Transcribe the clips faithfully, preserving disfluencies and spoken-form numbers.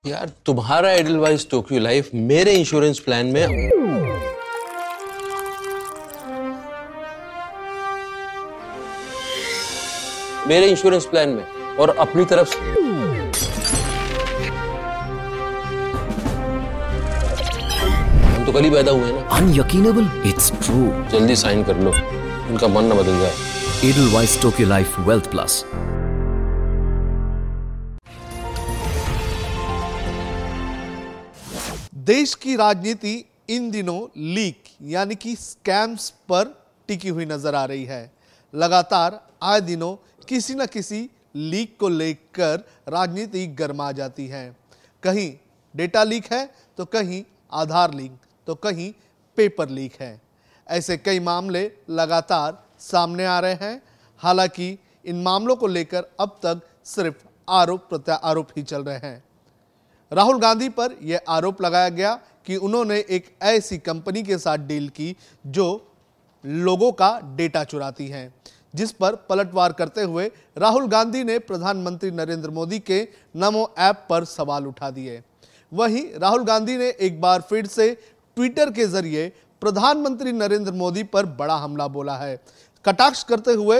यार तुम्हारा Edelweiss Tokyo life मेरे इंश्योरेंस प्लान में मेरे इंश्योरेंस प्लान में और अपनी तरफ से हम तो कल ही पैदा हुए ना। अनयकीनेबल, इट्स ट्रू। जल्दी साइन कर लो, उनका मन न बदल जाए। Edelweiss Tokyo life wealth plus. देश की राजनीति इन दिनों लीक यानी कि स्कैम्स पर टिकी हुई नजर आ रही है। लगातार आए दिनों किसी न किसी लीक को लेकर राजनीति गर्मा जाती है। कहीं डेटा लीक है तो कहीं आधार लीक तो कहीं पेपर लीक है। ऐसे कई मामले लगातार सामने आ रहे हैं। हालांकि इन मामलों को लेकर अब तक सिर्फ आरोप प्रत्यारोप ही चल रहे हैं। राहुल गांधी पर यह आरोप लगाया गया कि उन्होंने एक ऐसी कंपनी के साथ डील की जो लोगों का डेटा चुराती है, जिस पर पलटवार करते हुए राहुल गांधी ने प्रधानमंत्री नरेंद्र मोदी के नमो ऐप पर सवाल उठा दिए। वहीं राहुल गांधी ने एक बार फिर से ट्विटर के जरिए प्रधानमंत्री नरेंद्र मोदी पर बड़ा हमला बोला है। कटाक्ष करते हुए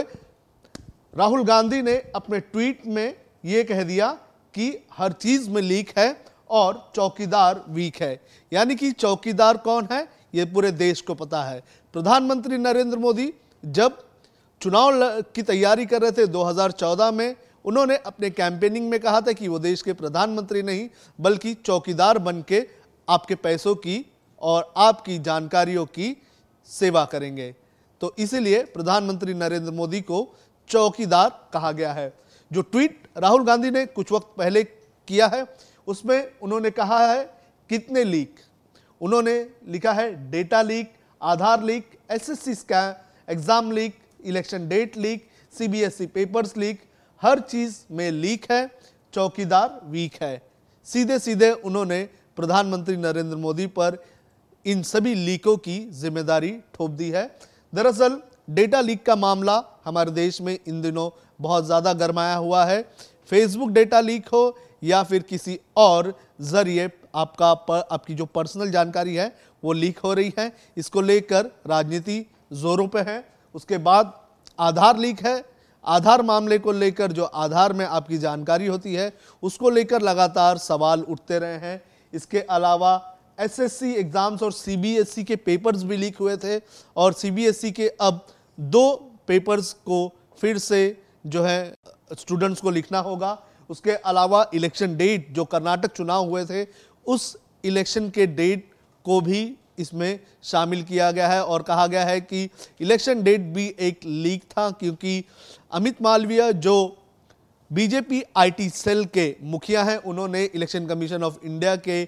राहुल गांधी ने अपने ट्वीट में यह कह दिया कि हर चीज में लीक है और चौकीदार वीक है। यानी कि चौकीदार कौन है यह पूरे देश को पता है। प्रधानमंत्री नरेंद्र मोदी जब चुनाव की तैयारी कर रहे थे दो हज़ार चौदह में, उन्होंने अपने कैंपेनिंग में कहा था कि वो देश के प्रधानमंत्री नहीं बल्कि चौकीदार बन के आपके पैसों की और आपकी जानकारियों की सेवा करेंगे। तो इसीलिए प्रधानमंत्री नरेंद्र मोदी को चौकीदार कहा गया है। जो ट्वीट राहुल गांधी ने कुछ वक्त पहले किया है उसमें उन्होंने कहा है कितने लीक, उन्होंने लिखा है data leak, Aadhaar leak, SSC scam, exam leak, election date leak, CBSE papers leak, हर चीज में लीक है, चौकीदार वीक है। सीधे सीधे उन्होंने प्रधानमंत्री नरेंद्र मोदी पर इन सभी लीकों की जिम्मेदारी थोप दी है। दरअसल डेटा लीक का मामला हमारे देश में इन दिनों बहुत ज़्यादा गरमाया हुआ है। फेसबुक डेटा लीक हो या फिर किसी और जरिए आपका पर, आपकी जो पर्सनल जानकारी है वो लीक हो रही है, इसको लेकर राजनीति जोरों पे है। उसके बाद आधार लीक है। आधार मामले को लेकर जो आधार में आपकी जानकारी होती है उसको लेकर लगातार सवाल उठते रहे हैं। इसके अलावा एसएससी एग्जाम्स और सीबीएसई के पेपर्स भी लीक हुए थे और सीबीएसई के अब दो पेपर्स को फिर से जो है स्टूडेंट्स को लिखना होगा। उसके अलावा इलेक्शन डेट जो कर्नाटक चुनाव हुए थे उस इलेक्शन के डेट को भी इसमें शामिल किया गया है और कहा गया है कि इलेक्शन डेट भी एक लीक था, क्योंकि अमित मालवीय जो बीजेपी आईटी सेल के मुखिया हैं उन्होंने इलेक्शन कमीशन ऑफ इंडिया के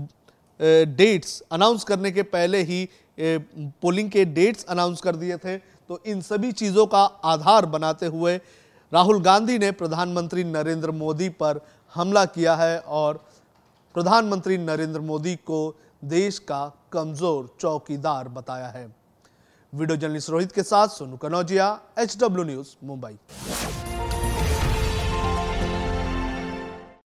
डेट्स अनाउंस करने के पहले ही पोलिंग के डेट्स अनाउंस कर दिए थे। तो इन सभी चीज़ों का आधार बनाते हुए राहुल गांधी ने प्रधानमंत्री नरेंद्र मोदी पर हमला किया है और प्रधानमंत्री नरेंद्र मोदी को देश का कमजोर चौकीदार बताया है। वीडियो जर्नलिस्ट रोहित के साथ Sonu Kanojia, H W news, Mumbai.